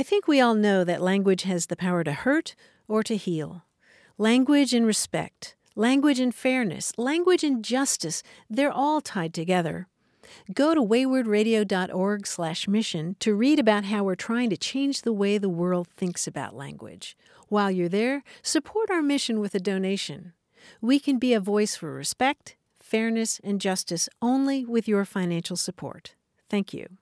I think we all know that language has the power to hurt or to heal. Language and respect, language and fairness, language and justice, they're all tied together. Go to waywardradio.org/mission to read about how we're trying to change the way the world thinks about language. While you're there, support our mission with a donation. We can be a voice for respect, fairness, and justice only with your financial support. Thank you.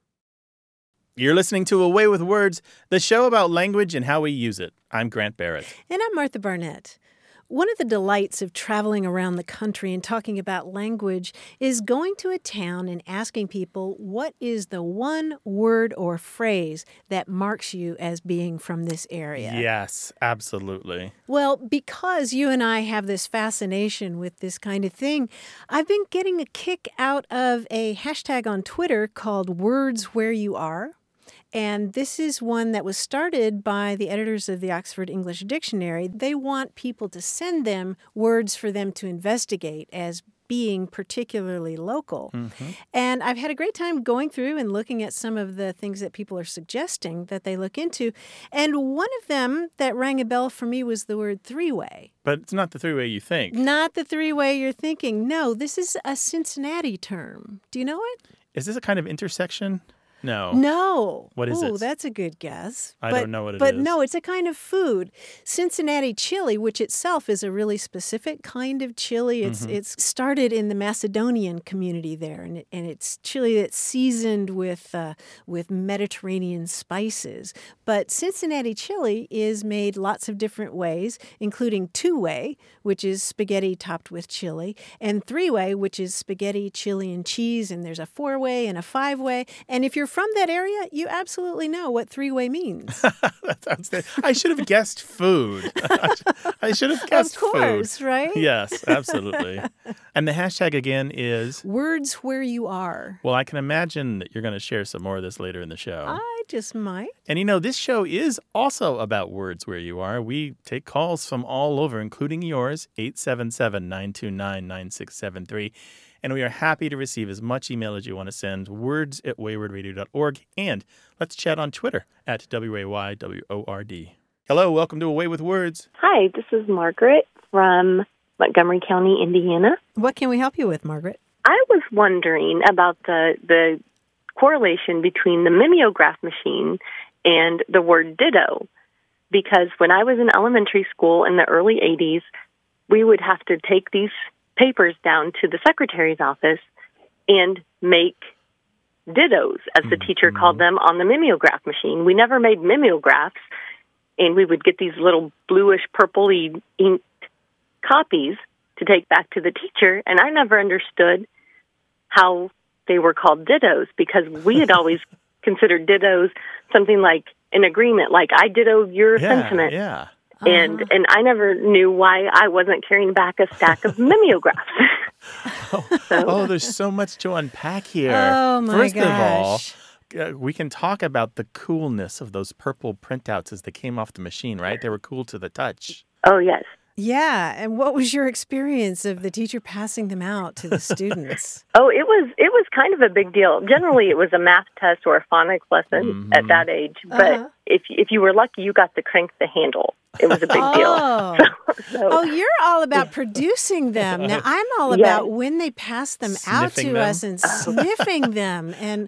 You're listening to A Way with Words, the show about language and how we use it. I'm Grant Barrett. And I'm Martha Barnett. One of the delights of traveling around the country and talking about language is going to a town and asking people what is the one word or phrase that marks you as being from this area. Yes, absolutely. Well, because you and I have this fascination with this kind of thing, I've been getting a kick out of a hashtag on Twitter called Words Where You Are. And this is one that was started by the editors of the Oxford English Dictionary. They want people to send them words for them to investigate as being particularly local. Mm-hmm. And I've had a great time going through and looking at some of the things that people are suggesting that they look into. And one of them that rang a bell for me was the word three-way. But it's not the three-way you think. Not the three-way you're thinking. No, this is a Cincinnati term. Do you know it? Is this a kind of intersection? No. No. What is it? Oh, that's a good guess. I don't know what it is. But no, it's a kind of food. Cincinnati chili, which itself is a really specific kind of chili. It's started in the Macedonian community there, and it's chili that's seasoned with Mediterranean spices. But Cincinnati chili is made lots of different ways, including two-way, which is spaghetti topped with chili, and three-way, which is spaghetti, chili, and cheese, and there's a four-way and a five-way. And if you're from that area, you absolutely know what three-way means. That sounds good. I should have guessed food. I should have guessed food. Of course, right? Yes, absolutely. And the hashtag again is? Words Where You Are. Well, I can imagine that you're going to share some more of this later in the show. I just might. And this show is also about words where you are. We take calls from all over, including yours, 877-929-9673. And we are happy to receive as much email as you want to send, words@waywardradio.org. And let's chat on Twitter at WAYWORD. Hello, welcome to A Way with Words. Hi, this is Margaret from Montgomery County, Indiana. What can we help you with, Margaret? I was wondering about the correlation between the mimeograph machine and the word ditto. Because when I was in elementary school in the early 80s, we would have to take these papers down to the secretary's office and make dittos, as the teacher called them, on the mimeograph machine. We never made mimeographs, and we would get these little bluish, purpley inked copies to take back to the teacher, and I never understood how they were called dittos, because we had always considered dittos something like an agreement, like I ditto your sentiment. Yeah. And I never knew why I wasn't carrying back a stack of mimeographs. There's so much to unpack here. Oh, my First gosh. of all, we can talk about the coolness of those purple printouts as they came off the machine, right? They were cool to the touch. Oh, yes. Yeah, and what was your experience of the teacher passing them out to the students? Oh, it was kind of a big deal. Generally, it was a math test or a phonics lesson at that age. But if you were lucky, you got to crank the handle. It was a big deal. Oh, you're all about producing them. Now, I'm all about when they pass them out to us and sniffing them. And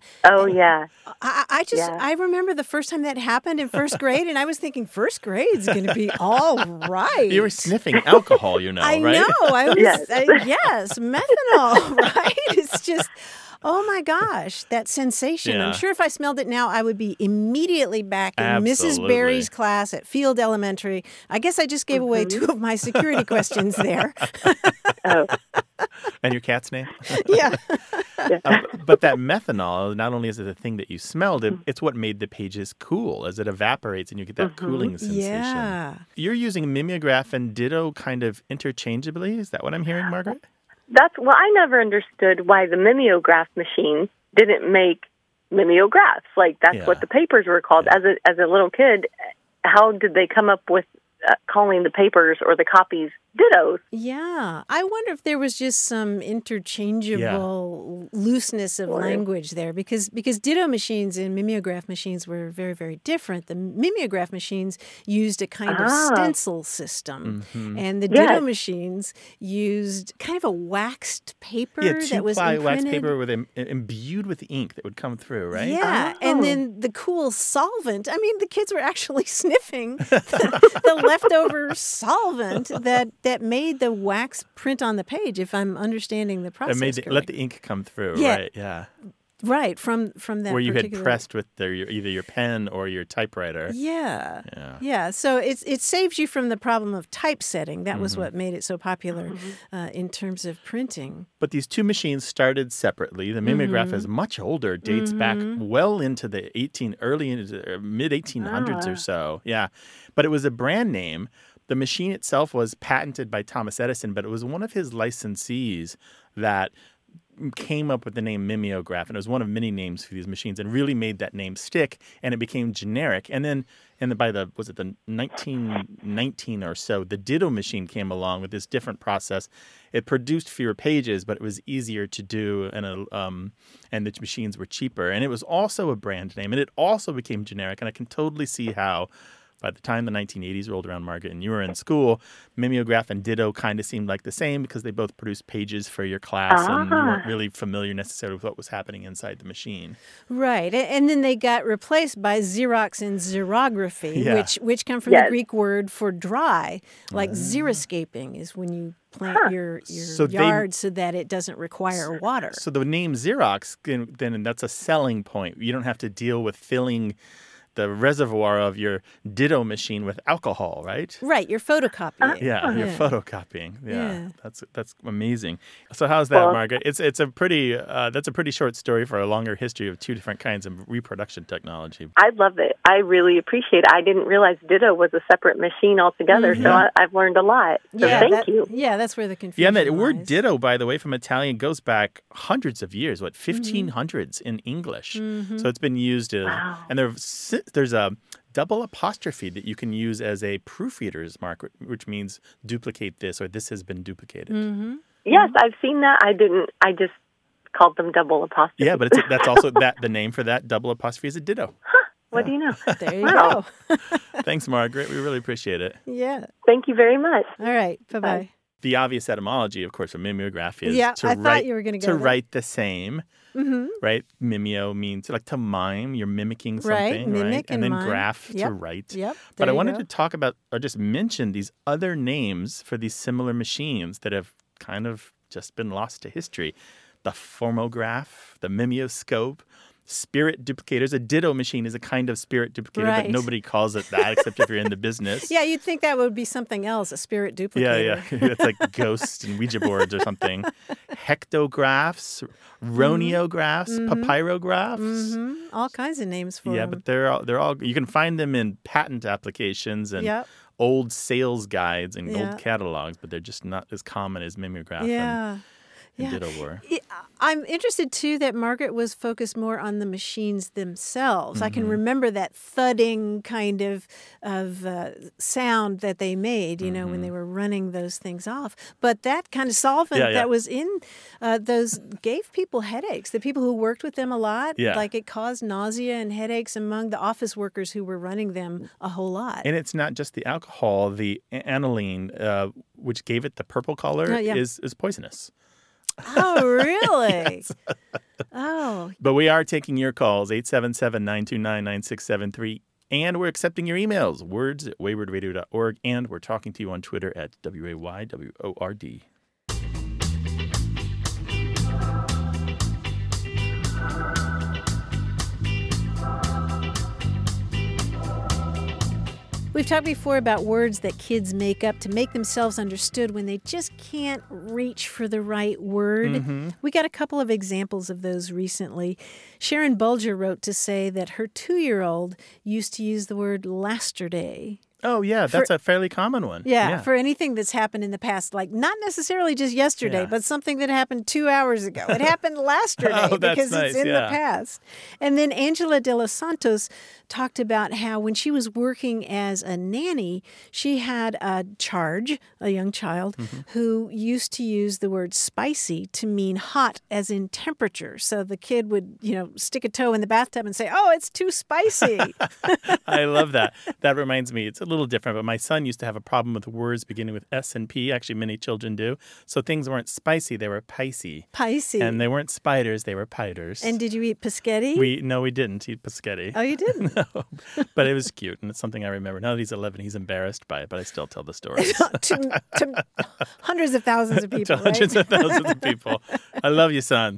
I remember the first time that happened in first grade, and I was thinking first grade's going to be all right. You were sniffing alcohol, right? I know. I was, yes, methanol, right? It's just... Oh, my gosh, that sensation. Yeah. I'm sure if I smelled it now, I would be immediately back in Absolutely. Mrs. Berry's class at Field Elementary. I guess I just gave away two of my security questions there. And your cat's name? Yeah. But that methanol, not only is it a thing that you smelled, it's what made the pages cool as it evaporates and you get that cooling sensation. Yeah. You're using mimeograph and ditto kind of interchangeably? Is that what I'm hearing, Margaret? I never understood why the mimeograph machine didn't make mimeographs. Like, that's what the papers were called. As a little kid, how did they come up with calling the papers or the copies dittos. Yeah. I wonder if there was just some interchangeable looseness of language there because ditto machines and mimeograph machines were very, very different. The mimeograph machines used a kind of stencil system, and the ditto machines used kind of a waxed paper that was imprinted. wax paper with imbued with ink that would come through, right? Yeah, and then the cool solvent. I mean, the kids were actually sniffing the leftover solvent that made the wax print on the page, if I'm understanding the process correctly. Let the ink come through, right? Yeah. Right, from that where you had pressed with either your pen or your typewriter. Yeah. So it saves you from the problem of typesetting. That was what made it so popular in terms of printing. But these two machines started separately. The mimeograph is much older, dates back well into the mid-1800s or so. Yeah, but it was a brand name. The machine itself was patented by Thomas Edison, but it was one of his licensees that came up with the name mimeograph, and it was one of many names for these machines, and really made that name stick, and it became generic. And then, by the 1919 or so, the ditto machine came along with this different process. It produced fewer pages, but it was easier to do, and the machines were cheaper. And it was also a brand name, and it also became generic. And I can totally see how, by the time the 1980s rolled around, Margaret, and you were in school, mimeograph and ditto kind of seemed like the same because they both produced pages for your class, and you weren't really familiar necessarily with what was happening inside the machine. Right. And then they got replaced by Xerox and xerography, which come from the Greek word for dry. Like xeriscaping is when you plant your yard so that it doesn't require water. So the name Xerox, then that's a selling point. You don't have to deal with filling the reservoir of your ditto machine with alcohol, right? Right, you're photocopying. You're photocopying. Yeah. That's amazing. So how's that, Margaret? It's a pretty that's a pretty short story for a longer history of two different kinds of reproduction technology. I love it. I really appreciate it. I didn't realize ditto was a separate machine altogether, so I've learned a lot. So thank you. Yeah, that's where the confusion lies. The word lies. ditto, by the way, from Italian goes back hundreds of years, 1500s in English. So it's been used as, and there's a double apostrophe that you can use as a proofreader's mark, which means duplicate this or this has been duplicated. Yes, I've seen that. I just called them double apostrophe. Yeah, but that's also the name for that double apostrophe is a ditto. What do you know? There you go. Thanks, Margaret. We really appreciate it. Yeah. Thank you very much. All right. Bye-bye. The obvious etymology, of course, of mimeograph is thought you were going to go there. write the same. Right? Mimeo means like to mime. You're mimicking something, Mimic and then mime. graph to write. Yep. But I wanted to talk about or just mention these other names for these similar machines that have kind of just been lost to history. The formograph, the mimeoscope, spirit duplicators. A ditto machine is a kind of spirit duplicator, but nobody calls it that except if you're in the business. Yeah, you'd think that would be something else, a spirit duplicator. Yeah. It's like ghosts and Ouija boards or something. Hectographs, rhoneographs, papyrographs. All kinds of names for them. Yeah, but they're all you can find them in patent applications and old sales guides and gold catalogs, but they're just not as common as mimeograph and ditto were. I'm interested, too, that Margaret was focused more on the machines themselves. I can remember that thudding kind of sound that they made, when they were running those things off. But that kind of solvent that was in those gave people headaches. The people who worked with them a lot, like it caused nausea and headaches among the office workers who were running them a whole lot. And it's not just the alcohol. The aniline, which gave it the purple color, is poisonous. Oh, really? Yes. Oh. But we are taking your calls, 877-929-9673. And we're accepting your emails, words@waywardradio.org. And we're talking to you on Twitter at WAYWORD. We've talked before about words that kids make up to make themselves understood when they just can't reach for the right word. We got a couple of examples of those recently. Sharon Bulger wrote to say that her 2-year-old used to use the word lasterday Oh, yeah, that's a fairly common one. Yeah, for anything that's happened in the past, like not necessarily just yesterday, but something that happened 2 hours ago. It happened yesterday because it's in the past. And then Angela de los Santos talked about how when she was working as a nanny, she had a young child, who used to use the word spicy to mean hot as in temperature. So the kid would, stick a toe in the bathtub and say, "Oh, it's too spicy." I love that. That reminds me, it's a little different, but my son used to have a problem with words beginning with S and P. Actually, many children do. So things weren't spicy, they were picey. Picey. And they weren't spiders, they were piters. And did you eat paschetti? No, we didn't eat paschetti. Oh, you didn't? No, but it was cute, and it's something I remember. Now that he's 11, he's embarrassed by it, but I still tell the story. to hundreds of thousands of people, to hundreds of thousands of people. I love you, son.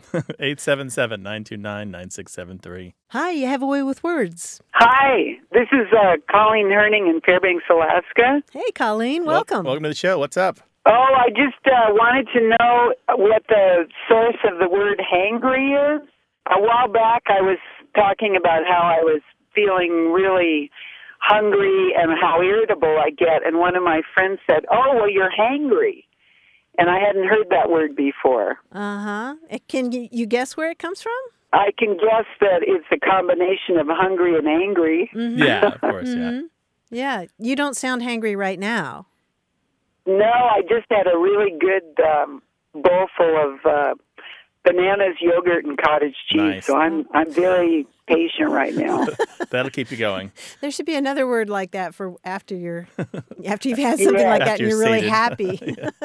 877-929-9673. Hi, you have a way with words. Hi, this is Colleen Herning in Fairbanks, Alaska. Hey, Colleen, welcome. Welcome to the show. What's up? Oh, I just wanted to know what the source of the word hangry is. A while back, I was talking about how I was feeling really hungry and how irritable I get, and one of my friends said, "Oh, well, you're hangry." And I hadn't heard that word before. Uh-huh. Can you guess where it comes from? I can guess that it's a combination of hungry and angry. Mm-hmm. Yeah, of course, Yeah, you don't sound hangry right now. No, I just had a really good bowl full of bananas, yogurt, and cottage cheese. Nice. So I'm very patient right now. That'll keep you going. There should be another word like that for after you've had something like that and you're really happy.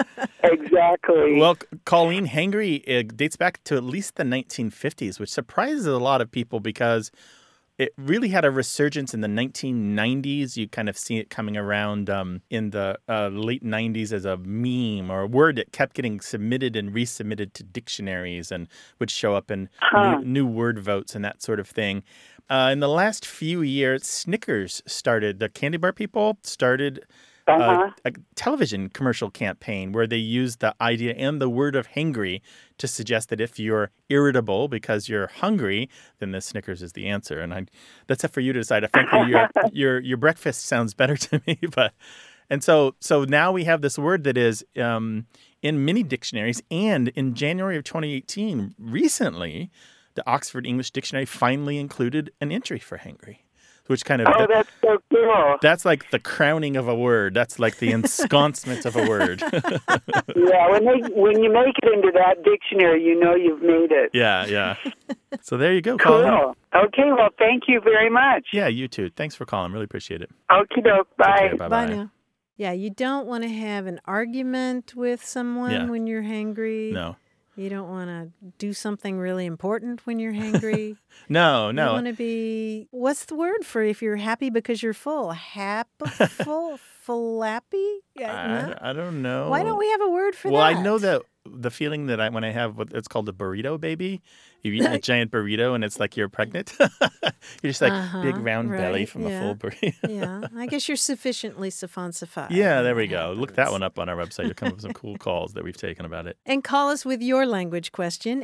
Exactly. Well, Colleen, hangry dates back to at least the 1950s, which surprises a lot of people because it really had a resurgence in the 1990s. You kind of see it coming around in the late 90s as a meme or a word that kept getting submitted and resubmitted to dictionaries and would show up in new word votes and that sort of thing. In the last few years, Snickers started, the candy bar people started a television commercial campaign where they used the idea and the word of hangry to suggest that if you're irritable because you're hungry, then the Snickers is the answer. And that's up for you to decide. Frankly, your breakfast sounds better to me. So now we have this word that is in many dictionaries. And in January of 2018, recently, the Oxford English Dictionary finally included an entry for hangry. Which kind of that's so cool. That's like the crowning of a word. That's like the ensconcement of a word. Yeah, when you make it into that dictionary, you know you've made it. Yeah. So there you go, Cool. Colin. Okay, well, thank you very much. Yeah, you too. Thanks for calling. Really appreciate it. Okie doke. Bye. Okay, bye Bye now. Yeah, you don't want to have an argument with someone when you're hangry. No. You don't want to do something really important when you're hangry. No. You want to be, what's the word for if you're happy because you're full? Flappy? I don't know. Why don't we have a word for that? Well, I know that the feeling that when I have it's called a burrito baby. You eat a giant burrito and it's like you're pregnant. You're just like big round belly from a full burrito. Yeah, I guess you're sufficiently sophisticated. Yeah, there we go. Look that one up on our website. You'll come up with some cool calls that we've taken about it. And call us with your language question,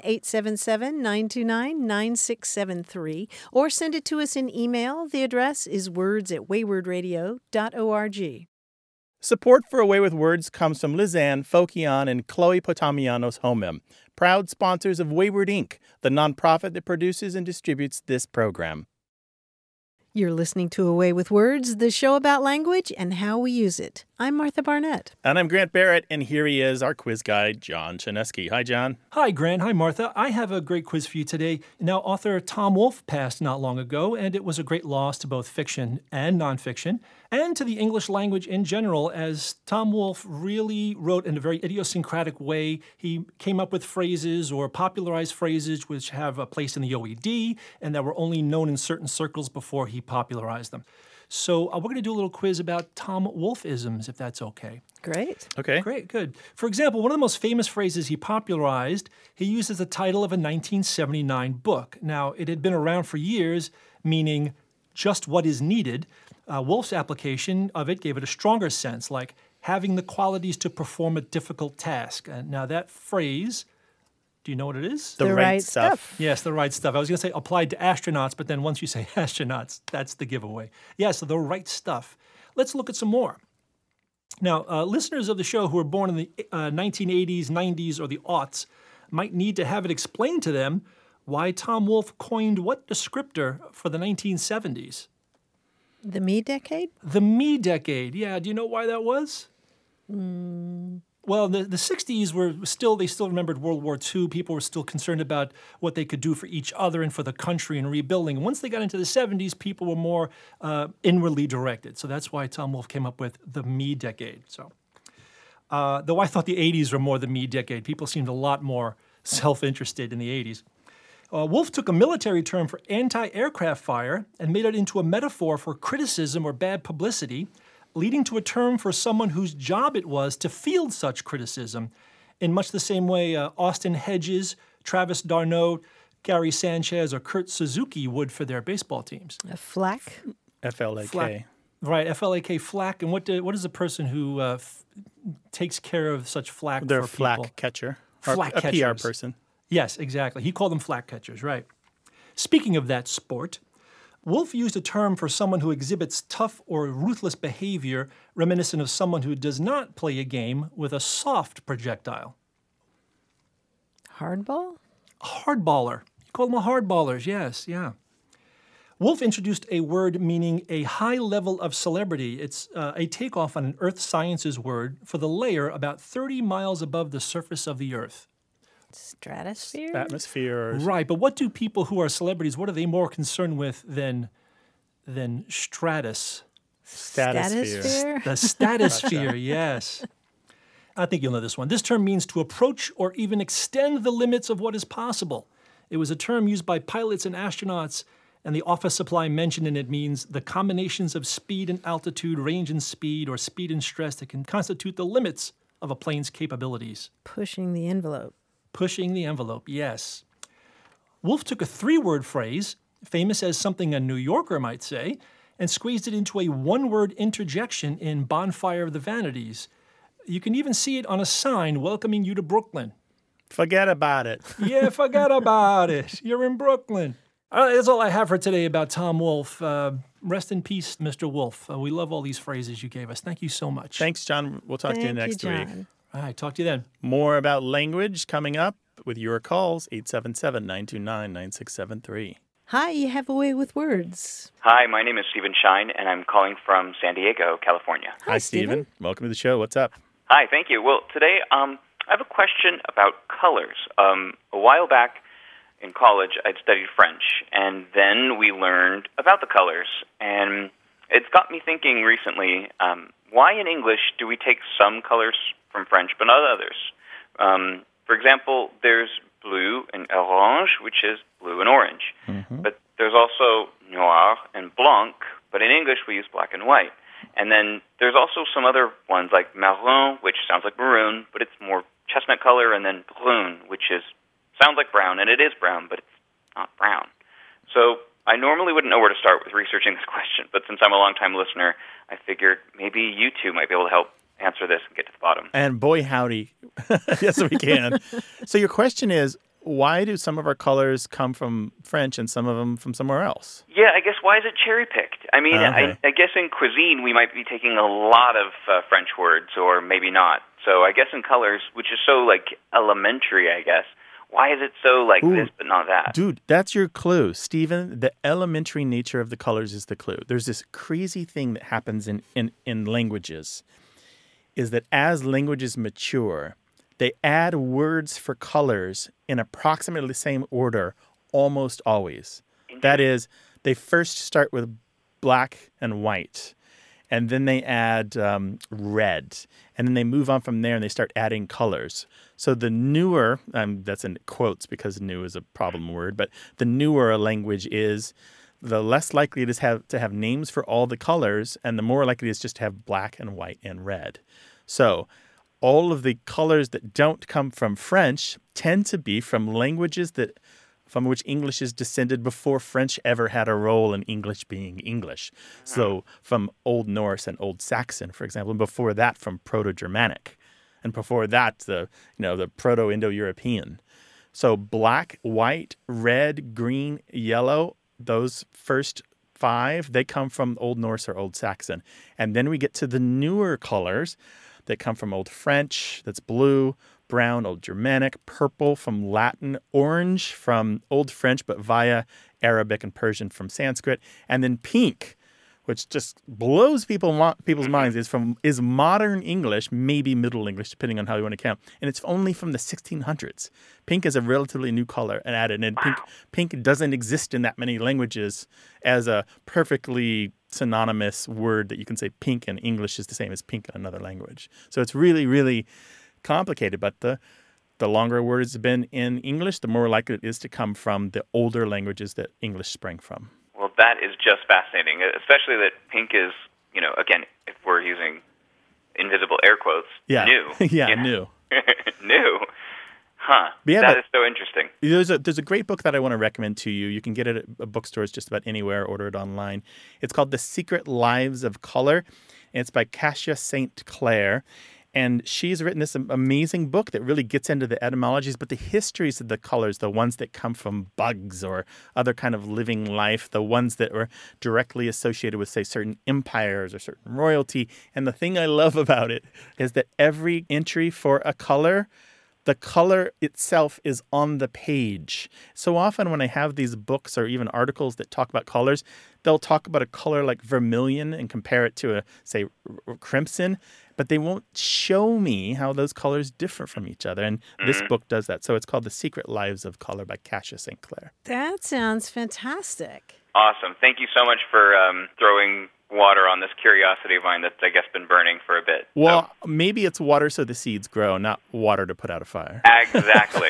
877-929-9673, or send it to us in email. The address is words@waywardradio.org. Support for A Way with Words comes from Lizanne Fokian and Chloe Potamianos Homem, proud sponsors of Wayward Inc., the nonprofit that produces and distributes this program. You're listening to A Way with Words, the show about language and how we use it. I'm Martha Barnett. And I'm Grant Barrett, and here he is, our quiz guy, John Chaneski. Hi, John. Hi, Grant. Hi, Martha. I have a great quiz for you today. Now, author Tom Wolfe passed not long ago, and it was a great loss to both fiction and nonfiction, and to the English language in general, as Tom Wolfe really wrote in a very idiosyncratic way. He came up with phrases or popularized phrases which have a place in the OED and that were only known in certain circles before he popularized them. So we're going to do a little quiz about Tom Wolfe-isms, if that's okay. Great. Okay. Great, good. For example, one of the most famous phrases he popularized, he used as the title of a 1979 book. Now, it had been around for years, meaning just what is needed. Wolfe's application of it gave it a stronger sense, like having the qualities to perform a difficult task. Now, that phrase Do you know what it is? The right stuff. Yes, the right stuff. I was going to say applied to astronauts, but then once you say astronauts, that's the giveaway. Yes, the right stuff. Let's look at some more. Now, listeners of the show who were born in the 1980s, 90s, or the aughts might need to have it explained to them why Tom Wolfe coined what descriptor for the 1970s? The me decade? The me decade. Yeah, do you know why that was? Well, the 60s they still remembered World War II. People were still concerned about what they could do for each other and for the country and rebuilding. Once they got into the 70s, people were more inwardly directed. So that's why Tom Wolfe came up with the me decade. So, though I thought the 80s were more the me decade. People seemed a lot more self-interested in the 80s. Wolfe took a military term for anti-aircraft fire and made it into a metaphor for criticism or bad publicity, leading to a term for someone whose job it was to field such criticism, in much the same way Austin Hedges, Travis d'Arnaud, Gary Sanchez, or Kurt Suzuki would for their baseball teams. A flack? FLAK. Flack. Right, FLAK, flack. And what is the person who takes care of such flack They're for flack people? catcher. Flack a catchers. PR person. Yes, exactly. He called them flack catchers, right. Speaking of that sport, Wolfe used a term for someone who exhibits tough or ruthless behavior reminiscent of someone who does not play a game with a soft projectile. Hardball? A hardballer. You call them hardballers, yes, yeah. Wolfe introduced a word meaning a high level of celebrity. It's a takeoff on an earth sciences word for the layer about 30 miles above the surface of the earth. Stratosphere? Atmosphere. Right, but what do people who are celebrities, what are they more concerned with than stratus? Stratosphere. The stratosphere, yes. I think you'll know this one. This term means to approach or even extend the limits of what is possible. It was a term used by pilots and astronauts, and the office supply mentioned in it means the combinations of speed and altitude, range and speed, or speed and stress that can constitute the limits of a plane's capabilities. Pushing the envelope. Pushing the envelope, yes. Wolfe took a three-word phrase, famous as something a New Yorker might say, and squeezed it into a one-word interjection in Bonfire of the Vanities. You can even see it on a sign welcoming you to Brooklyn. Forget about it. Yeah, forget about it. You're in Brooklyn. That's all I have for today about Tom Wolfe. Rest in peace, Mr. Wolfe. We love all these phrases you gave us. Thank you so much. Thanks, John. We'll talk to you next week. All right, talk to you then. More about language coming up with your calls, 877-929-9673. Hi, you have a way with words. Hi, my name is Stephen Shine, and I'm calling from San Diego, California. Hi, Stephen. Welcome to the show. What's up? Hi, thank you. Well, today I have a question about colors. A while back in college, I'd studied French, and then we learned about the colors. And it's got me thinking recently, why in English do we take some colors from French but not others? For example, there's blue and orange, which is blue and orange. Mm-hmm. But there's also noir and blanc, but in English we use black and white. And then there's also some other ones like marron, which sounds like maroon, but it's more chestnut color, and then brun, which sounds like brown, and it is brown, but it's not brown. So I normally wouldn't know where to start with researching this question, but since I'm a long-time listener, I figured maybe you two might be able to help answer this and get to the bottom. And boy, howdy. Yes, we can. So your question is, why do some of our colors come from French and some of them from somewhere else? Yeah, I guess why is it cherry-picked? I mean, okay. I guess in cuisine we might be taking a lot of French words, or maybe not. So I guess in colors, which is so, elementary, I guess, why is it so this but not that? Dude, that's your clue. Stephen, the elementary nature of the colors is the clue. There's this crazy thing that happens in languages, is that as languages mature, they add words for colors in approximately the same order almost always. That is, they first start with black and white, and then they add red, and then they move on from there and they start adding colors. So the newer, that's in quotes because new is a problem word, but the newer a language is, the less likely it is to have names for all the colors, and the more likely it is just to have black and white and red. So all of the colors that don't come from French tend to be from languages from which English is descended before French ever had a role in English being English. So from Old Norse and Old Saxon, for example, and before that from Proto-Germanic, and before that the Proto-Indo-European. So black, white, red, green, yellow, those first 5, they come from Old Norse or Old Saxon. And then we get to the newer colors that come from Old French, that's blue, brown, Old Germanic, purple from Latin, orange from Old French, but via Arabic and Persian from Sanskrit, and then pink, which just blows people's minds, is modern English, maybe Middle English, depending on how you want to count. And it's only from the 1600s. Pink is a relatively new color and added. And pink doesn't exist in that many languages as a perfectly synonymous word that you can say pink in English is the same as pink in another language. So it's really, really complicated. But the longer a word has been in English, the more likely it is to come from the older languages that English sprang from. Well, that is just fascinating, especially that pink is, again, if we're using invisible air quotes, new. New. New. Huh. That is so interesting. There's a great book that I want to recommend to you. You can get it at bookstores just about anywhere, order it online. It's called The Secret Lives of Color, and it's by Kasia St. Clair. And she's written this amazing book that really gets into the etymologies, but the histories of the colors, the ones that come from bugs or other kind of living life, the ones that were directly associated with, say, certain empires or certain royalty. And the thing I love about it is that every entry for a color, the color itself is on the page. So often when I have these books or even articles that talk about colors, they'll talk about a color like vermilion and compare it to say, crimson, but they won't show me how those colors differ from each other. And this book does that. So it's called The Secret Lives of Color by Kasia St. Clair. That sounds fantastic. Awesome. Thank you so much for throwing water on this curiosity of mine that's, I guess, been burning for a bit. Well, maybe it's water so the seeds grow, not water to put out a fire. Exactly.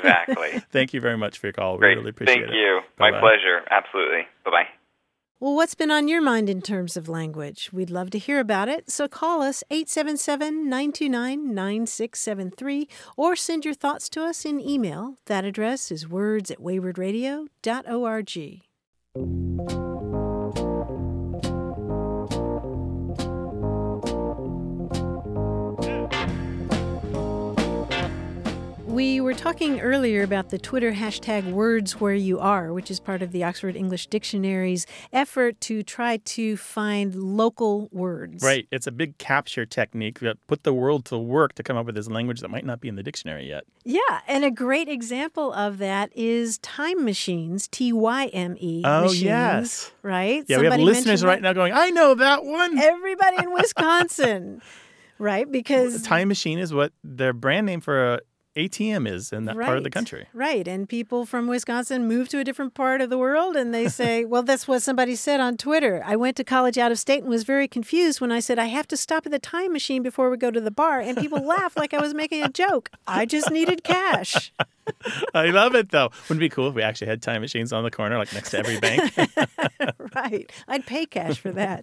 Thank you very much for your call. Great. We really appreciate it. Thank you. Bye-bye. My pleasure. Absolutely. Bye-bye. Well, what's been on your mind in terms of language? We'd love to hear about it, so call us 877-929-9673 or send your thoughts to us in email. That address is words@waywardradio.org. We were talking earlier about the Twitter hashtag #WordsWhereYouAre, which is part of the Oxford English Dictionary's effort to try to find local words. Right. It's a big capture technique that put the world to work to come up with this language that might not be in the dictionary yet. Yeah, and a great example of that is time machines, TYME machines. Yes. Right? Yeah, we have listeners right now going, I know that one. Everybody in Wisconsin, right? Because Time Machine is what their brand name for a ATM is in that part of the country. Right. And people from Wisconsin move to a different part of the world and they say, well, that's what somebody said on Twitter. I went to college out of state and was very confused when I said I have to stop at the time machine before we go to the bar. And people laughed like I was making a joke. I just needed cash. I love it, though. Wouldn't it be cool if we actually had time machines on the corner, like next to every bank? Right. I'd pay cash for that.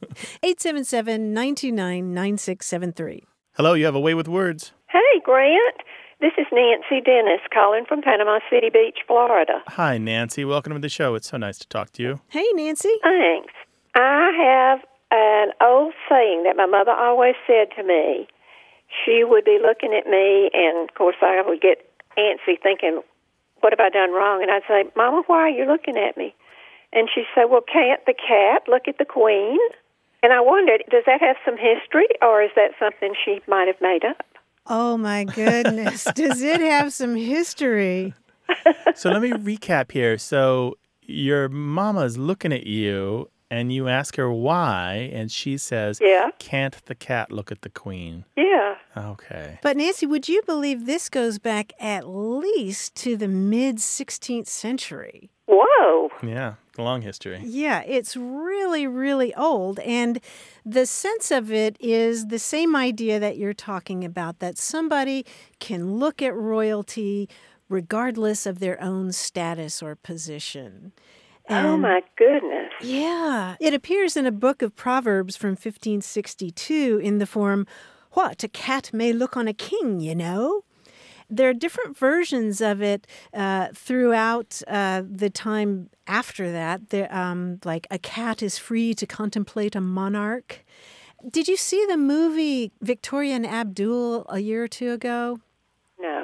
877-929-9673. Hello, you have a way with words. Hey, Grant. This is Nancy Dennis calling from Panama City Beach, Florida. Hi, Nancy. Welcome to the show. It's so nice to talk to you. Hey, Nancy. Thanks. I have an old saying that my mother always said to me. She would be looking at me, and, of course, I would get antsy thinking, what have I done wrong? And I'd say, Mama, why are you looking at me? And she'd say, well, can't the cat look at the queen? And I wondered, does that have some history, or is that something she might have made up? Oh, my goodness. Does it have some history? So let me recap here. So your mama's looking at you, and you ask her why, and she says, can't the cat look at the queen? Yeah. Okay. But, Nancy, would you believe this goes back at least to the mid-16th century? Whoa. Yeah, long history. Yeah, it's really, really old. And the sense of it is the same idea that you're talking about, that somebody can look at royalty regardless of their own status or position. Oh, my goodness. Yeah. It appears in a book of Proverbs from 1562 in the form, what, a cat may look on a king, you know? There are different versions of it throughout the time after that. Like a cat is free to contemplate a monarch. Did you see the movie Victoria and Abdul a year or two ago? No.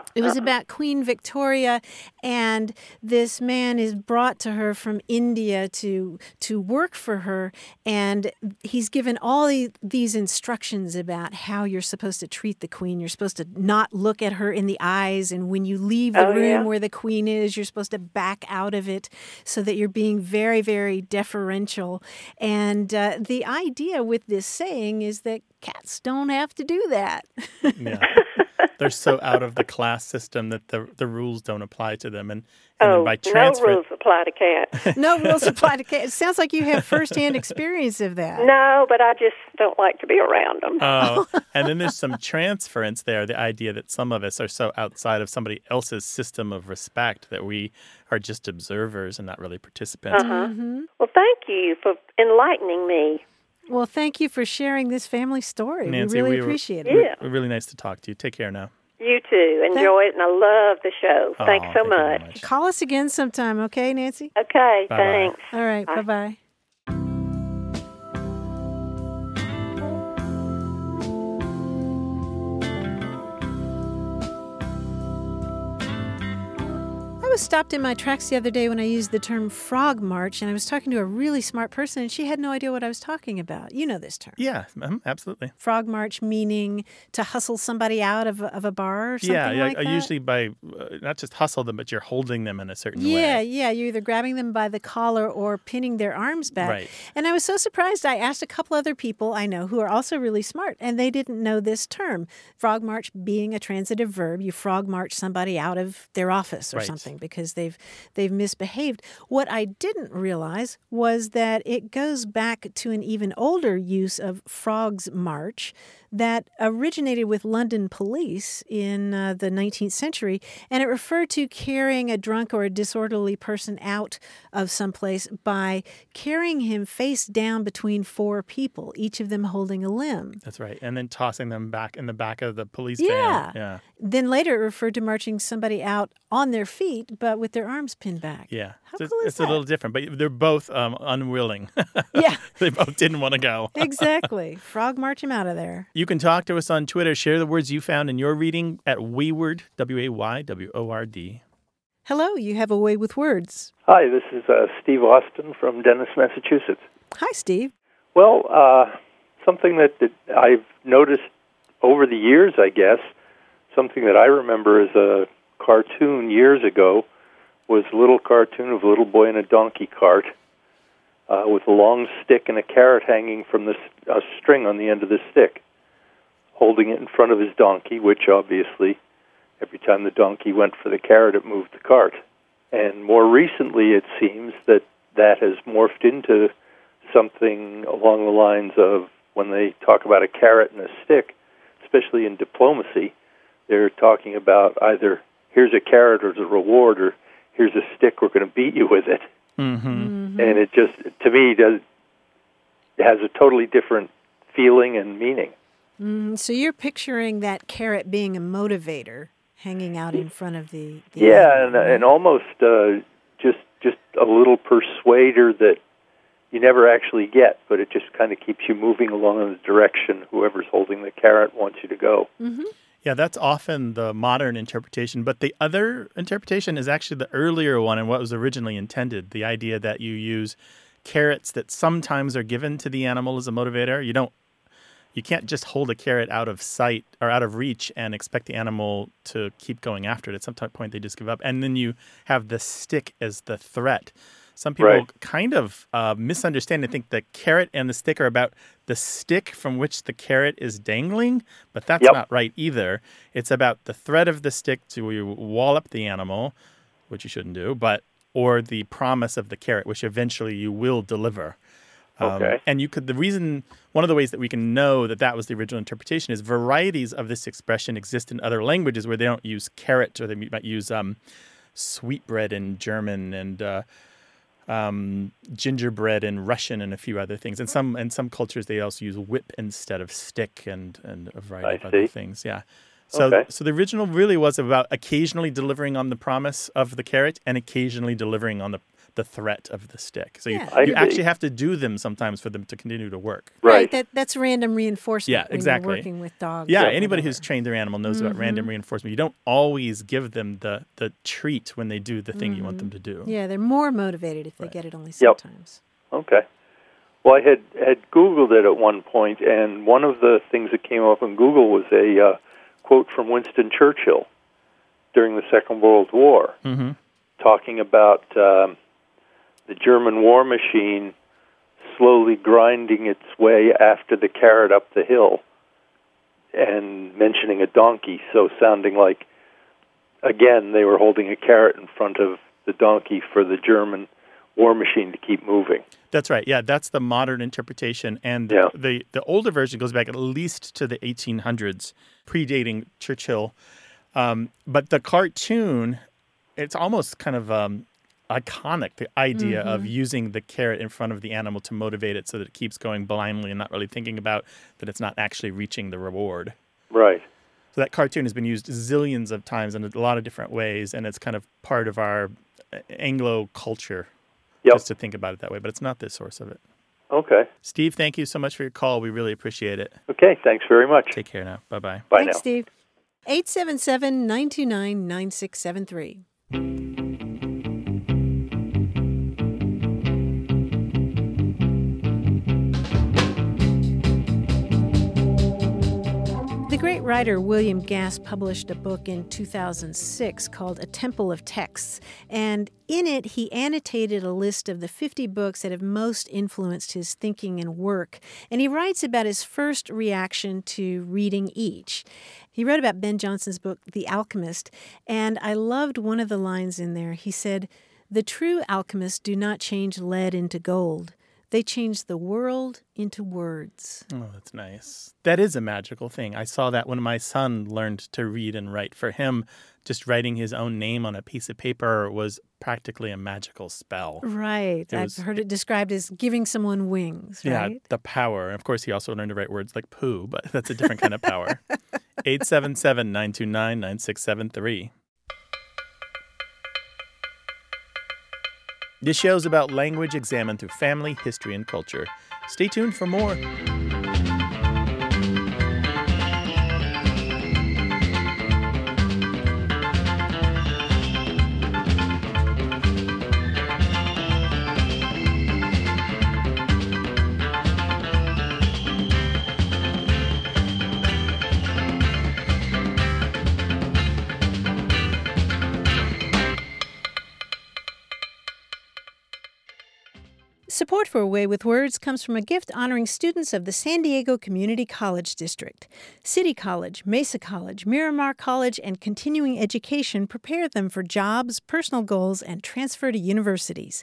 It was about Queen Victoria, and this man is brought to her from India to work for her, and he's given all these instructions about how you're supposed to treat the queen. You're supposed to not look at her in the eyes, and when you leave the room where the queen is, you're supposed to back out of it so that you're being very, very deferential. And the idea with this saying is that cats don't have to do that. Yeah. They're so out of the class system that the rules don't apply to them. And then by transfer... no rules apply to cats. No rules apply to cats. It sounds like you have firsthand experience of that. No, but I just don't like to be around them. Oh, and then there's some transference there, the idea that some of us are so outside of somebody else's system of respect that we are just observers and not really participants. Mm-hmm. Well, thank you for enlightening me. Well, thank you for sharing this family story. Nancy, we really appreciate it. Yeah. We're really nice to talk to you. Take care now. You too. Enjoy it, and I love the show. Thanks so thank you very much. Call us again sometime, okay, Nancy? Okay, Bye-bye. thanks. All right, Bye. bye-bye. I was stopped in my tracks the other day when I used the term frog march, and I was talking to a really smart person, and she had no idea what I was talking about. You know this term. Yeah, absolutely. Frog march meaning to hustle somebody out of a bar or something like that? Usually by not just hustle them, but you're holding them in a certain way. Yeah, you're either grabbing them by the collar or pinning their arms back. Right. And I was so surprised. I asked a couple other people I know who are also really smart, and they didn't know this term. Frog march being a transitive verb, you frog march somebody out of their office or something because they've misbehaved. What I didn't realize was that it goes back to an even older use of frog's march that originated with London police in the 19th century, and it referred to carrying a drunk or a disorderly person out of someplace by carrying him face down between four people, each of them holding a limb. That's right. And then tossing them back in the back of the police Yeah. van. Yeah. Then later it referred to marching somebody out on their feet, but with their arms pinned back. Yeah. How So cool is it's that? a little different, but they're both unwilling. Yeah. They both didn't want to go. Exactly. Frog march him out of there. You can talk to us on Twitter. Share the words you found in your reading at Wayword, W-A-Y-W-O-R-D. Hello, you have a way with words. Hi, this is Steve Austin from Dennis, Massachusetts. Hi, Steve. Well, something that I've noticed over the years, I guess, something that I remember as a cartoon years ago was a little cartoon of a little boy in a donkey cart with a long stick and a carrot hanging from a string on the end of the stick, holding it in front of his donkey, which obviously every time the donkey went for the carrot, it moved the cart. And more recently, it seems that has morphed into something along the lines of when they talk about a carrot and a stick, especially in diplomacy, they're talking about either here's a carrot or a reward, or here's a stick, we're going to beat you with it. Mm-hmm. And it just, to me, it has a totally different feeling and meaning. So you're picturing that carrot being a motivator hanging out in front of the yeah, animal, right? and almost just a little persuader that you never actually get, but it just kind of keeps you moving along in the direction whoever's holding the carrot wants you to go. Mm-hmm. Yeah, that's often the modern interpretation, but the other interpretation is actually the earlier one and what was originally intended, the idea that you use carrots that sometimes are given to the animal as a motivator. You can't just hold a carrot out of sight or out of reach and expect the animal to keep going after it. At some point, they just give up. And then you have the stick as the threat. Some people kind of misunderstand and think the carrot and the stick are about the stick from which the carrot is dangling, but that's not right either. It's about the threat of the stick to wallop the animal, which you shouldn't do, or the promise of the carrot, which eventually you will deliver. Okay. And one of the ways that we can know that was the original interpretation is varieties of this expression exist in other languages where they don't use carrot, or they might use sweetbread in German and gingerbread in Russian and a few other things. And some cultures they also use whip instead of stick and a variety of other things. Yeah. So the original really was about occasionally delivering on the promise of the carrot and occasionally delivering on the the threat of the stick. So Yeah. you actually have to do them sometimes for them to continue to work. Right. That's random reinforcement. Yeah, exactly. When you're working with dogs. Yeah, or anybody whatever. who's trained their animal knows about random reinforcement. You don't always give them the treat when they do the thing you want them to do. Yeah, they're more motivated if they Right. get it only Yep. sometimes. Okay. Well, I had Googled it at one point, and one of the things that came up in Google was a quote from Winston Churchill during the Second World War, talking about the German war machine slowly grinding its way after the carrot up the hill, and mentioning a donkey, so sounding like, again, they were holding a carrot in front of the donkey for the German war machine to keep moving. That's right. Yeah, that's the modern interpretation. And the older version goes back at least to the 1800s, predating Churchill. But the cartoon, it's almost kind of iconic, the idea of using the carrot in front of the animal to motivate it so that it keeps going blindly and not really thinking about that it's not actually reaching the reward. Right. So that cartoon has been used zillions of times in a lot of different ways, and it's kind of part of our Anglo culture. Just to think about it that way, but it's not the source of it. Okay. Steve, thank you so much for your call. We really appreciate it. Okay, thanks very much. Take care now. Bye-bye. Bye Thanks, now. Steve. 877-929-9673. The great writer William Gass published a book in 2006 called A Temple of Texts, and in it he annotated a list of the 50 books that have most influenced his thinking and work, and he writes about his first reaction to reading each. He wrote about Ben Jonson's book, The Alchemist, and I loved one of the lines in there. He said, "The true alchemists do not change lead into gold. They change the world into words." Oh, that's nice. That is a magical thing. I saw that when my son learned to read and write. For him, just writing his own name on a piece of paper was practically a magical spell. Right. I've heard it described as giving someone wings, right? Yeah, the power. And of course, he also learned to write words like poo, but that's a different kind of power. 877-929-9673. This show's about language examined through family, history, and culture. Stay tuned for more. Support for A Way with Words comes from a gift honoring students of the San Diego Community College District. City College, Mesa College, Miramar College, and continuing education prepare them for jobs, personal goals, and transfer to universities.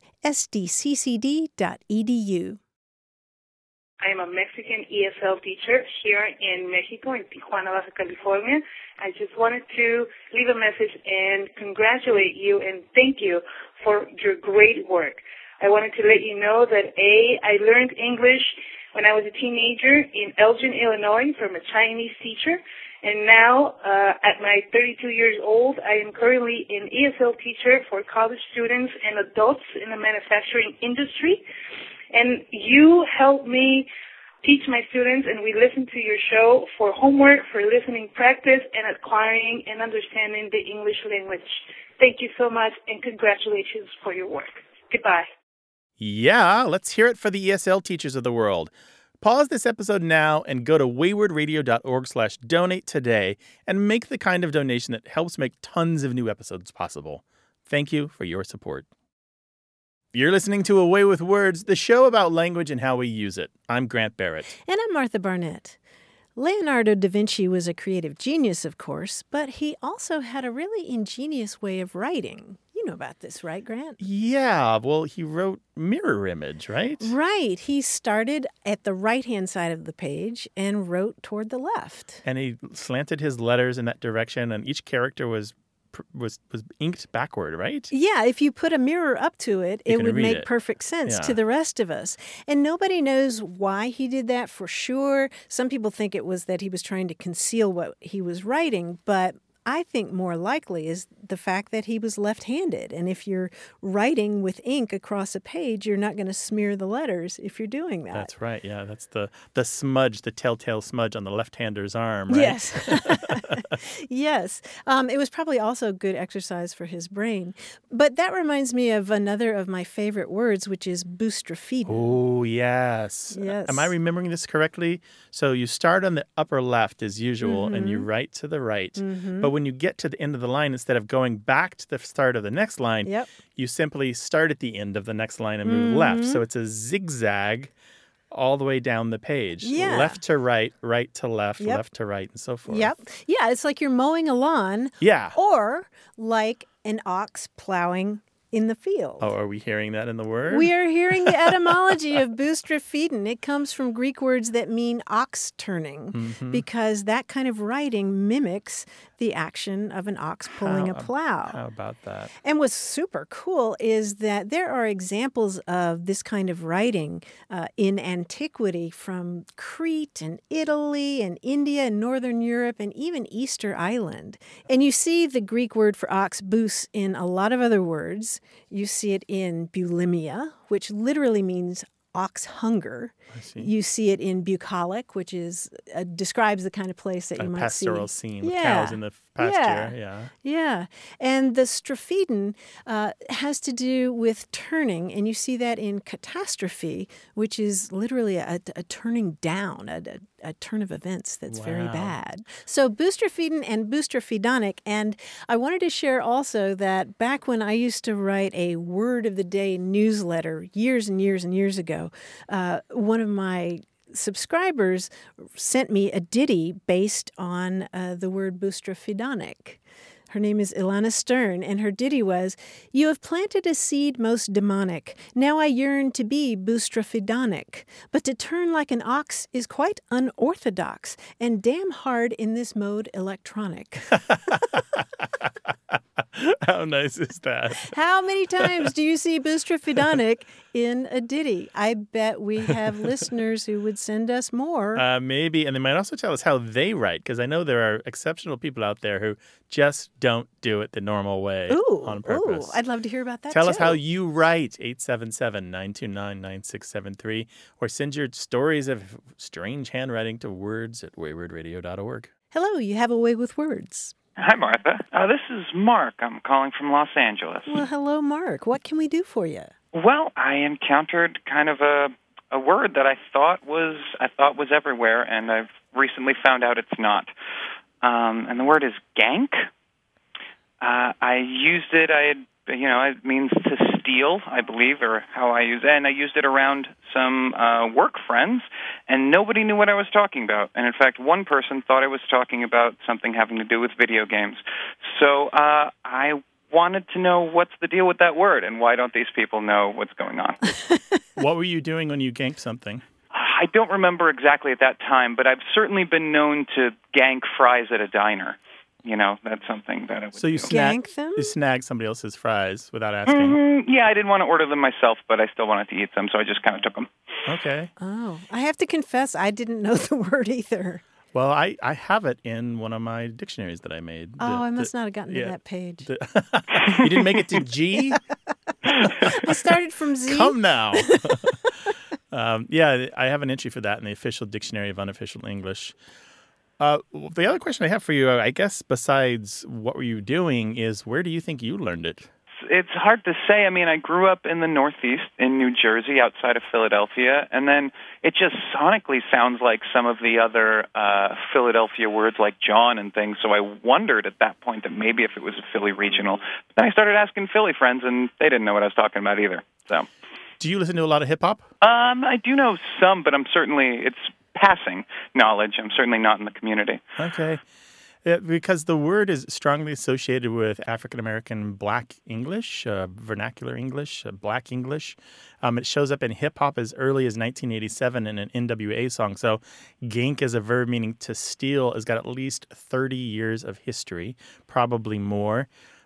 sdccd.edu. I am a Mexican ESL teacher here in Mexico, in Tijuana, Baja California. I just wanted to leave a message and congratulate you and thank you for your great work. I wanted to let you know that, I learned English when I was a teenager in Elgin, Illinois, from a Chinese teacher. And now, at my 32 years old, I am currently an ESL teacher for college students and adults in the manufacturing industry. And you help me teach my students, and we listen to your show for homework, for listening practice, and acquiring and understanding the English language. Thank you so much, and congratulations for your work. Goodbye. Yeah, let's hear it for the ESL teachers of the world. Pause this episode now and go to waywardradio.org/donate today and make the kind of donation that helps make tons of new episodes possible. Thank you for your support. You're listening to A Way with Words, the show about language and how we use it. I'm Grant Barrett. And I'm Martha Barnett. Leonardo da Vinci was a creative genius, of course, but he also had a really ingenious way of writing. You know about this, right, Grant? Yeah, well, he wrote mirror image, right? Right. He started at the right-hand side of the page and wrote toward the left. And he slanted his letters in that direction, and each character was inked backward, right? Yeah, if you put a mirror up to it, it would make perfect sense to the rest of us. And nobody knows why he did that for sure. Some people think it was that he was trying to conceal what he was writing, but I think more likely is the fact that he was left-handed. And if you're writing with ink across a page, you're not going to smear the letters if you're doing that. That's right. Yeah, that's the smudge, the telltale smudge on the left-hander's arm, right? Yes. Yes. It was probably also good exercise for his brain. But that reminds me of another of my favorite words, which is boustrophedon. Oh, yes. Yes. Am I remembering this correctly? So you start on the upper left as usual, and you write to the right. But when you get to the end of the line, instead of going back to the start of the next line, you simply start at the end of the next line and move left. So it's a zigzag all the way down the page. Yeah. Left to right, right to left, left to right, and so forth. Yep. Yeah, it's like you're mowing a lawn. Yeah. Or like an ox plowing in the field. Oh, are we hearing that in the word? We are hearing the etymology of boustrophedon. It comes from Greek words that mean ox turning, because that kind of writing mimics the action of an ox pulling a plow. How about that? And what's super cool is that there are examples of this kind of writing in antiquity from Crete and Italy and India and Northern Europe and even Easter Island. And you see the Greek word for ox, bous, in a lot of other words. You see it in bulimia, which literally means ox hunger. I see. You see it in bucolic, which is describes the kind of place that you might see. A pastoral scene with cows in the pasture. Yeah. And the strophedon has to do with turning, and you see that in catastrophe, which is literally a turning down, a turn of events that's very bad. So boustrophedon and boustrophedonic, and I wanted to share also that back when I used to write a Word of the Day newsletter years and years and years ago, one of my subscribers sent me a ditty based on the word boustrophedonic. Her name is Ilana Stern, and her ditty was, "You have planted a seed most demonic. Now I yearn to be boustrophedonic. But to turn like an ox is quite unorthodox, and damn hard in this mode electronic." How nice is that? How many times do you see boustrophedonic in a ditty? I bet we have listeners who would send us more. Maybe, and they might also tell us how they write, because I know there are exceptional people out there who just don't do it the normal way on purpose. I'd love to hear about that, Tell too. us how you write, 877-929-9673, or send your stories of strange handwriting to words@waywardradio.org. Hello, you have a way with words. Hi, Martha. This is Mark. I'm calling from Los Angeles. Well, hello, Mark. What can we do for you? Well, I encountered kind of a word that I thought was everywhere, and I've recently found out it's not. And the word is gank. I used it. It means to steal, I believe, or how I use it. And I used it around some work friends, and nobody knew what I was talking about. And in fact, one person thought I was talking about something having to do with video games. So I wanted to know what's the deal with that word, and why don't these people know what's going on? What were you doing when you ganked something? I don't remember exactly at that time, but I've certainly been known to gank fries at a diner. That's something that I would So you do. Gank them? You snagged somebody else's fries without asking. Yeah, I didn't want to order them myself, but I still wanted to eat them, so I just kind of took them. Okay. Oh, I have to confess, I didn't know the word either. Well, I have it in one of my dictionaries that I made. I must not have gotten to that page. You didn't make it to G? I started from Z. Come now. I have an entry for that in the Official Dictionary of Unofficial English. The other question I have for you, I guess, besides what were you doing, is where do you think you learned it? It's hard to say. I mean, I grew up in the Northeast in New Jersey, outside of Philadelphia, and then it just sonically sounds like some of the other Philadelphia words like John and things, so I wondered at that point that maybe if it was a Philly regional. But then I started asking Philly friends, and they didn't know what I was talking about either. So, do you listen to a lot of hip-hop? I do know some, but it's passing knowledge. I'm certainly not in the community. Okay. Because the word is strongly associated with African-American Black English, vernacular English, Black English. It shows up in hip-hop as early as 1987 in an NWA song. So gank as a verb meaning to steal has got at least 30 years of history, probably more.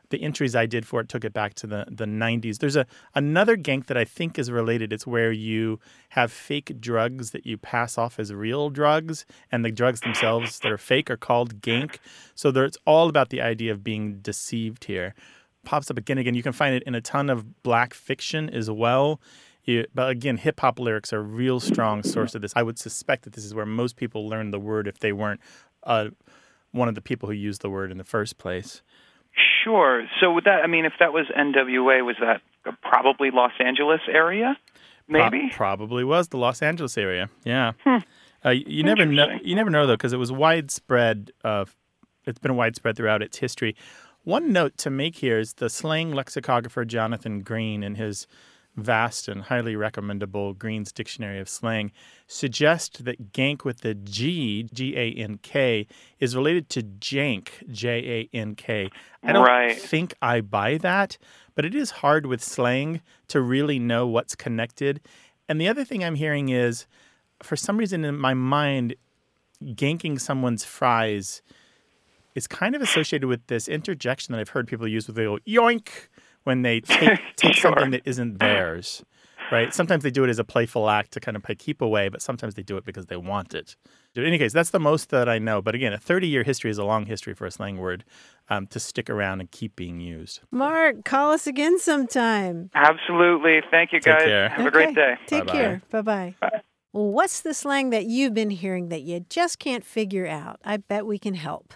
the entries I did for it took it back to the 90s. There's another gank that I think is related. It's where you have fake drugs that you pass off as real drugs, and the drugs themselves that are fake are called gank. So it's all about the idea of being deceived here. Pops up again. You can find it in a ton of Black fiction as well. But again, hip-hop lyrics are a real strong source of this. I would suspect that this is where most people learned the word if they weren't one of the people who used the word in the first place. Sure. So would that, if that was NWA, was that probably Los Angeles area? Maybe? Probably was the Los Angeles area. Yeah. You never know. You never know though, because it was widespread. It's been widespread throughout its history. One note to make here is the slang lexicographer Jonathan Green, in his vast and highly recommendable Green's Dictionary of Slang, suggests that gank with the G, G-A-N-K, is related to jank, J-A-N-K. I don't think I buy that, but it is hard with slang to really know what's connected. And the other thing I'm hearing is, for some reason in my mind, ganking someone's fries is kind of associated with this interjection that I've heard people use with the old yoink when they take something that isn't theirs, right? Sometimes they do it as a playful act to kind of keep away, but sometimes they do it because they want it. In any case, that's the most that I know. But again, a 30-year history is a long history for a slang word to stick around and keep being used. Mark, call us again sometime. Absolutely. Thank you, guys. Take care. Have a great day. Take care. Bye-bye. Bye. Well, what's the slang that you've been hearing that you just can't figure out? I bet we can help.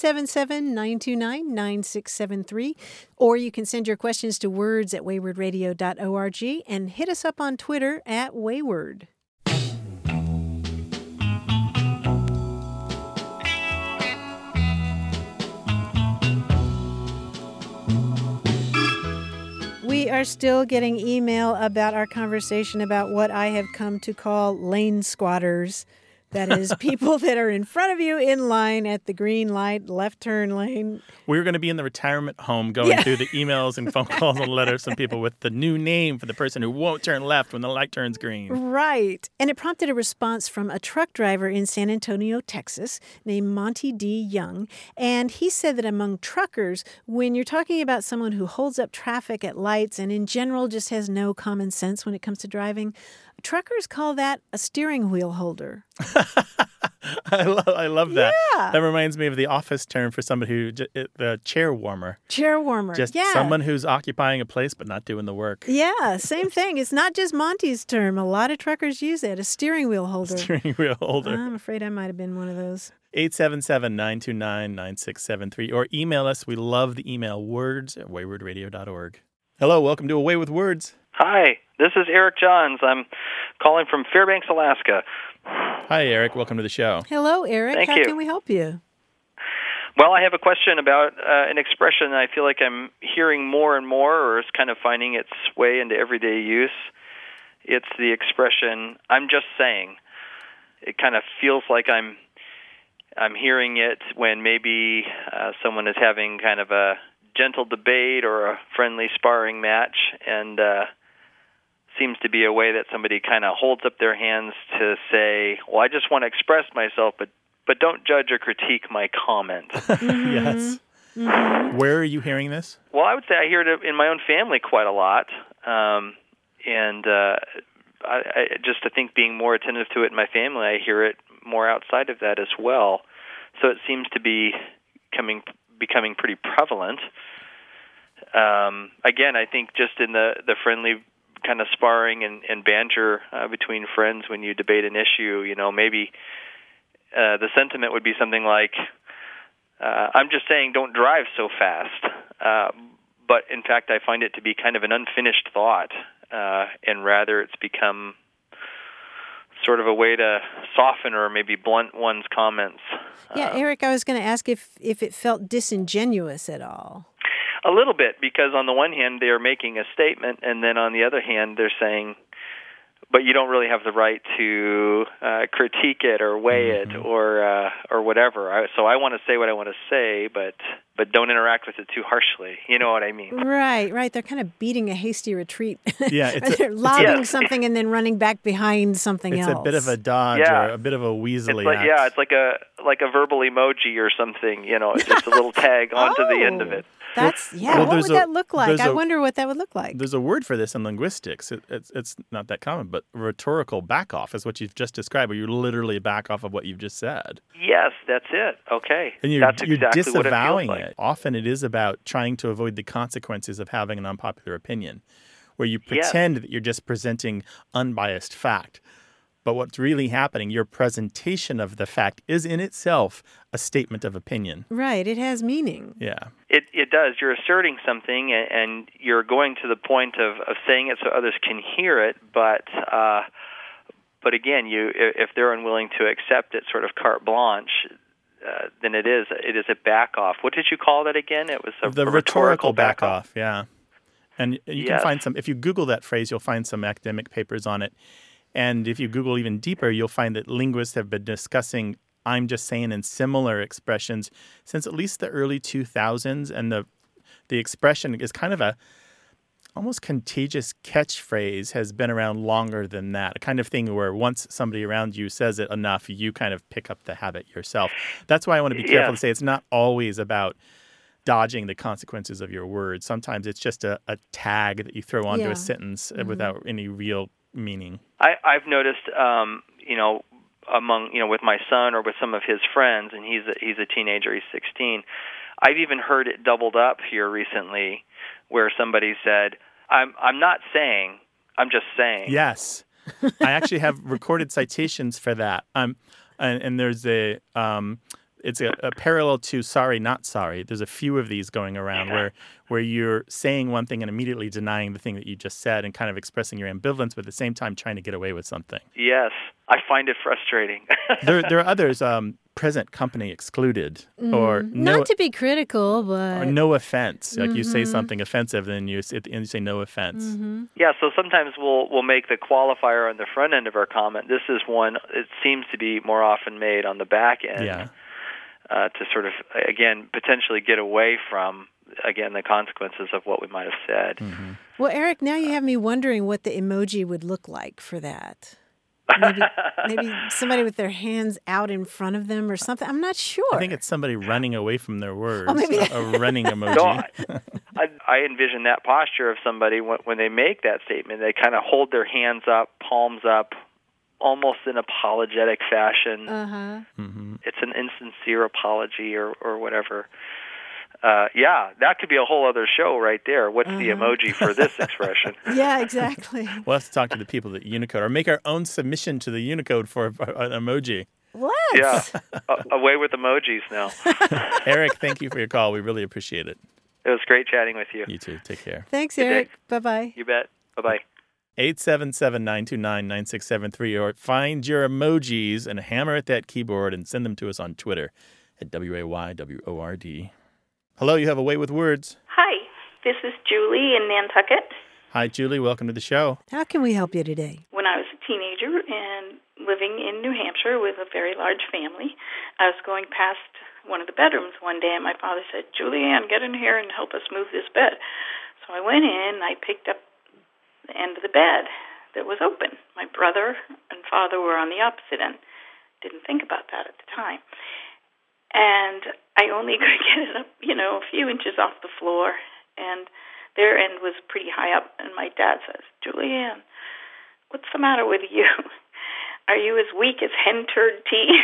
877-929-9673. Or you can send your questions to words@waywardradio.org and hit us up on Twitter @Wayward. We are still getting email about our conversation about what I have come to call lane squatters. That is people that are in front of you in line at the green light, left turn lane. We're going to be in the retirement home going through the emails and phone calls and letters from people with the new name for the person who won't turn left when the light turns green. Right. And it prompted a response from a truck driver in San Antonio, Texas, named Monty D. Young. And he said that among truckers, when you're talking about someone who holds up traffic at lights and in general just has no common sense when it comes to driving, truckers call that a steering wheel holder. I love that. Yeah. That reminds me of the office term for somebody the chair warmer. Chair warmer. Just someone who's occupying a place but not doing the work. Yeah, same thing. It's not just Monty's term. A lot of truckers use it, a steering wheel holder. Steering wheel holder. I'm afraid I might have been one of those. 877-929-9673 or email us. We love the email words@waywardradio.org. Hello, welcome to Away with Words. Hi, this is Eric Johns. I'm calling from Fairbanks, Alaska. Hi, Eric. Welcome to the show. Hello, Eric. Thank How you. can we help you? Well, I have a question about an expression I feel like I'm hearing more and more, or is kind of finding its way into everyday use. It's the expression, "I'm just saying." It kind of feels like I'm hearing it when maybe someone is having kind of a gentle debate or a friendly sparring match, and seems to be a way that somebody kind of holds up their hands to say, well, I just want to express myself, but don't judge or critique my comment. Yes. Mm-hmm. Where are you hearing this? Well, I would say I hear it in my own family quite a lot, and I just, I think, being more attentive to it in my family, I hear it more outside of that as well. So it seems to be becoming pretty prevalent. Again, I think just in the friendly kind of sparring and banter between friends when you debate an issue, maybe the sentiment would be something like, I'm just saying don't drive so fast. But in fact, I find it to be kind of an unfinished thought, and rather it's become sort of a way to soften or maybe blunt one's comments. Yeah, Eric, I was going to ask if it felt disingenuous at all. A little bit, because on the one hand, they are making a statement, and then on the other hand, they're saying, but you don't really have the right to critique it or weigh it or whatever. So I want to say what I want to say, but but don't interact with it too harshly. You know what I mean? Right. They're kind of beating a hasty retreat. Yeah, they're lobbing something and then running back behind something else. It's a bit of a dodge or a bit of a weaselly act. Yeah, it's like a verbal emoji or something. Just a little tag onto the end of it. That's what would that look like? I wonder what that would look like. There's a word for this in linguistics. It's not that common, but rhetorical back off is what you've just described, where you literally back off of what you've just said. Yes, that's it. Okay. And that's you're exactly disavowing what it feels like. Often it is about trying to avoid the consequences of having an unpopular opinion, where you pretend that you're just presenting unbiased fact. But what's really happening, your presentation of the fact is in itself a statement of opinion. Right. It has meaning. Yeah. It does. You're asserting something, and you're going to the point of saying it so others can hear it. But again, if they're unwilling to accept it, sort of carte blanche, then it is a back off. What did you call that again? It was the rhetorical back off. Yeah. And you can find some. If you Google that phrase, you'll find some academic papers on it. And if you Google even deeper, you'll find that linguists have been discussing "I'm just saying" and similar expressions since at least the early 2000s. And the expression is kind of a almost contagious catchphrase, has been around longer than that. A kind of thing where once somebody around you says it enough, you kind of pick up the habit yourself. That's why I want to be careful to say it's not always about dodging the consequences of your words. Sometimes it's just a tag that you throw onto a sentence without any real meaning. I've noticed, among with my son or with some of his friends, and he's a teenager, he's 16. I've even heard it doubled up here recently, where somebody said, "I'm not saying, I'm just saying." Yes, I actually have recorded citations for that. And there's it's a parallel to "sorry, not sorry." There's a few of these going around where you're saying one thing and immediately denying the thing that you just said and kind of expressing your ambivalence, but at the same time trying to get away with something. Yes, I find it frustrating. There are others, present company excluded, or not to be critical, but or no offense. Like you say something offensive, then you say no offense. Mm-hmm. Yeah, so sometimes we'll make the qualifier on the front end of our comment. This is one, it seems to be more often made on the back end. Yeah. To sort of, again, potentially get away from, again, the consequences of what we might have said. Mm-hmm. Well, Eric, now you have me wondering what the emoji would look like for that. Maybe somebody with their hands out in front of them or something. I'm not sure. I think it's somebody running away from their words. Oh, maybe a running emoji. No, I envision that posture of somebody when they make that statement. They kind of hold their hands up, palms up, almost in apologetic fashion. Uh-huh. Mm-hmm. It's an insincere apology or whatever. That could be a whole other show right there. What's the emoji for this expression? Yeah, exactly. We'll have to talk to the people at Unicode or make our own submission to the Unicode for an emoji. What? Yeah, away with emojis now. Eric, thank you for your call. We really appreciate it. It was great chatting with you. You too. Take care. Thanks, Good Eric. day. Bye-bye. You bet. Bye-bye. 877-929-9673, or find your emojis and hammer at that keyboard and send them to us on Twitter at WAYWORD. Hello, you have a way with words. Hi, this is Julie in Nantucket. Hi, Julie. Welcome to the show. How can we help you today? When I was a teenager and living in New Hampshire with a very large family, I was going past one of the bedrooms one day, and my father said, "Julianne, get in here and help us move this bed." So I went in, and I picked up the end of the bed that was open. My brother and father were on the opposite end. Didn't think about that at the time. And I only could get it up, a few inches off the floor, and their end was pretty high up. And my dad says, "Julianne, what's the matter with you? Are you as weak as hen-turd tea?"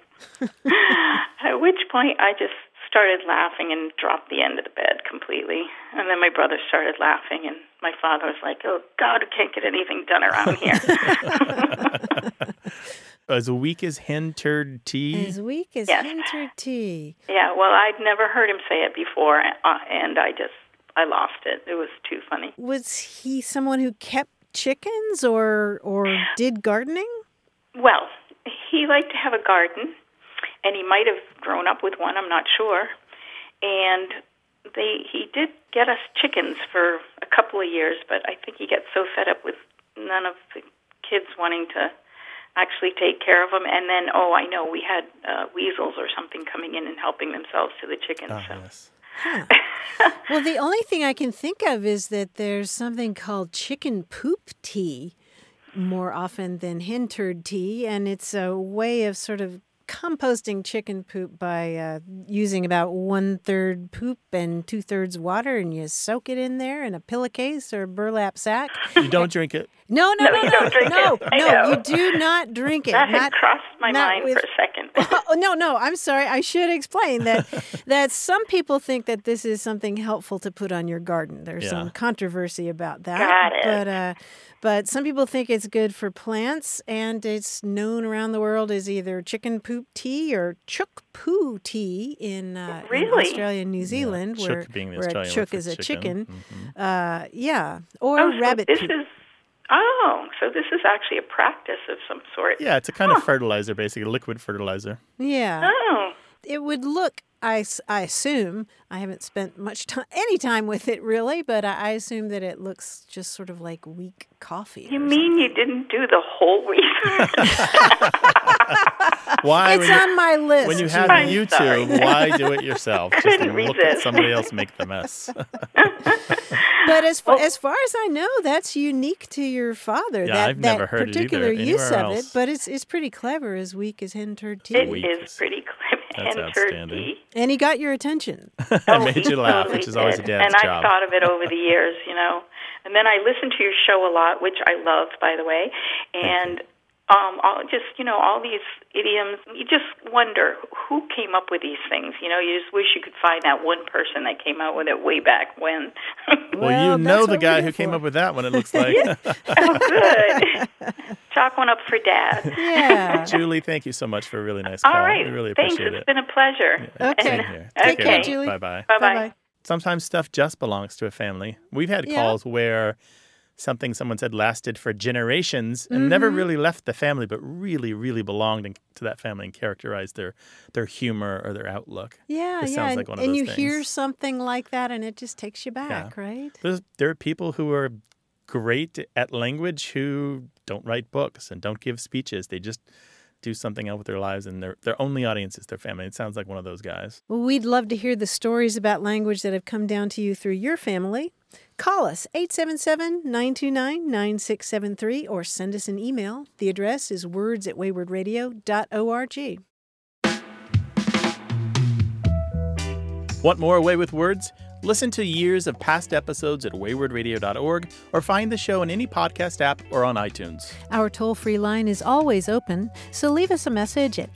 At which point I just started laughing and dropped the end of the bed completely. And then my brother started laughing, and my father was like, "Oh, God, I can't get anything done around here." As weak as hen-turd tea? As weak as hen-turd tea. Yeah, well, I'd never heard him say it before, and I lost it. It was too funny. Was he someone who kept chickens or did gardening? Well, he liked to have a garden, and he might have grown up with one, I'm not sure. And he did get us chickens for a couple of years, but I think he got so fed up with none of the kids wanting to actually take care of them. And then, I know, we had weasels or something coming in and helping themselves to the chickens. Yes. Huh. Well, the only thing I can think of is that there's something called chicken poop tea more often than hen turd tea, and it's a way of sort of composting chicken poop by using about 1/3 poop and 2/3 water, and you soak it in there in a pillowcase or a burlap sack. You don't drink it? No, you don't drink it. You do not drink it. That had crossed my mind for a second. No, I'm sorry. I should explain that some people think that this is something helpful to put on your garden. There's some controversy about that. Got it. But some people think it's good for plants, and it's known around the world as either chicken poop tea or chook poo tea in Australia and New Zealand, where a chook is a chicken. Or rabbit poop. So this is actually a practice of some sort. Yeah, it's a kind of fertilizer, basically, liquid fertilizer. Yeah. Oh. It would look, I assume, I haven't spent any time with it really, but I assume that it looks just sort of like weak coffee. You mean you didn't do the whole research? Why? It's on my list. When you have YouTube, why do it yourself? Just look at somebody else make the mess. But as far as I know, that's unique to your father. Yeah, I've never heard particular it either, use of else. it. But it's pretty clever. As weak as hen turd tea. It is pretty clever. That's outstanding. And he got your attention. I made you laugh, which is always a dad's job. And I've thought of it over the years, And then I listen to your show a lot, which I love, by the way. And all these idioms, you just wonder who came up with these things. You just wish you could find that one person that came out with it way back when. Well, you know the guy who came up with that one, it looks like. Oh, good. Chalk one up for Dad. Yeah. Julie, thank you so much for a really nice call. All right. We really appreciate Thanks. it. It's been a pleasure. Yeah. Okay. Same here. Take care, Julie. Bye-bye. Bye-bye. Sometimes stuff just belongs to a family. We've had calls where someone said lasted for generations and never really left the family, but really, really belonged to that family and characterized their humor or their outlook. Yeah, It sounds like one of and those you things. hear something like that, and it just takes you back, right? There are people who are great at language who don't write books and don't give speeches. They just do something else with their lives, and their only audience is their family. It sounds like one of those guys. Well, we'd love to hear the stories about language that have come down to you through your family. Call us, 877-929-9673, or send us an email. The address is words@waywardradio.org. Want more Away with Words? Listen to years of past episodes at waywardradio.org or find the show in any podcast app or on iTunes. Our toll-free line is always open, so leave us a message at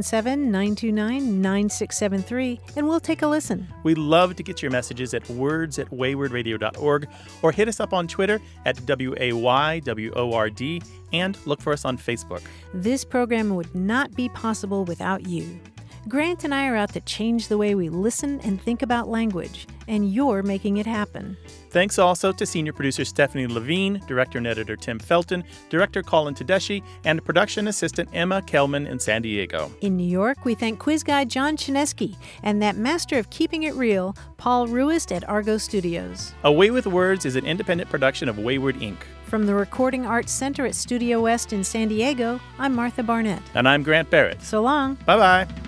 877-929-9673, and we'll take a listen. We love to get your messages at words@waywardradio.org or hit us up on Twitter at WAYWORD and look for us on Facebook. This program would not be possible without you. Grant and I are out to change the way we listen and think about language, and you're making it happen. Thanks also to senior producer Stephanie Levine, director and editor Tim Felton, director Colin Tedeschi, and production assistant Emma Kelman in San Diego. In New York, we thank quiz guy John Chinesky and that master of keeping it real, Paul Ruist at Argo Studios. Away with Words is an independent production of Wayward, Inc. From the Recording Arts Center at Studio West in San Diego, I'm Martha Barnett. And I'm Grant Barrett. So long. Bye-bye.